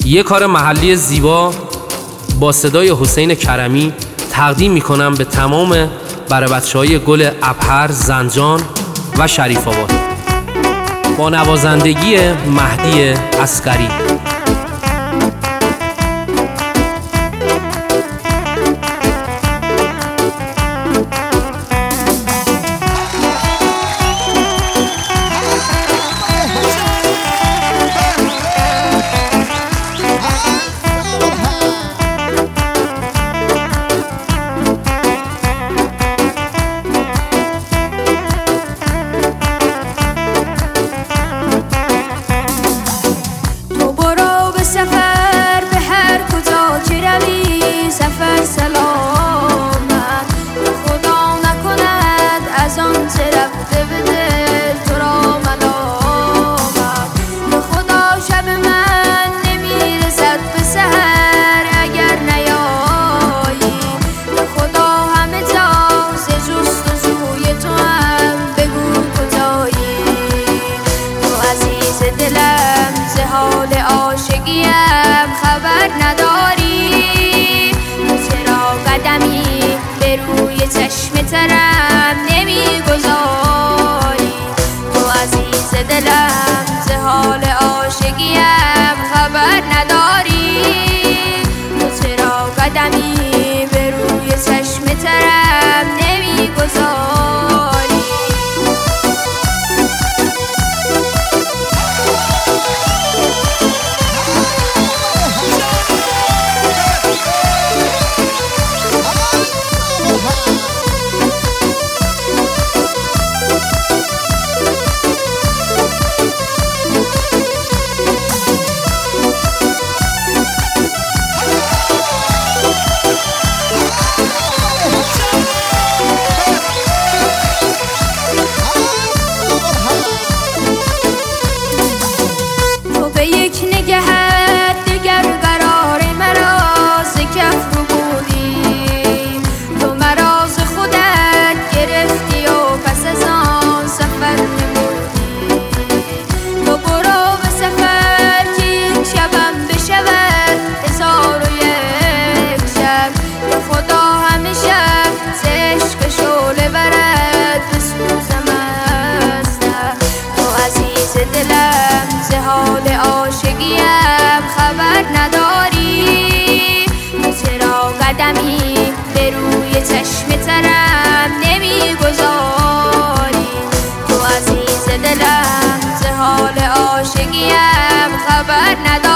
یه کار محلی زیبا با صدای حسین کرمی تقدیم میکنم به تمام برای بچه‌های گل ابهر، زنجان و شریف آباد با نوازندگی مهدی عسکری. سفر سلامت خدا نکند از آن چه رفته به دل تو را ملامت. به خدا شب من نمیرسد به سحر اگر نیایی. به خدا همه جا ز جستجوی تو هم بگو کجایی. تو عزیز دلم ز حال عاشقیم خبر نداری. قدمی به روی چشم ترم نمیگذاری. تو عزیز دلم ز حال عاشقیم خبر نداری. تو چرا قدمی به روی چشم ترم نمیگذاری. دلم ز حال عاشقیم خبر نداری. تو چرا قدمی به روی چشم ترم نمیگذاری. تو عزیز دلم ز حال عاشقیم خبر نداری.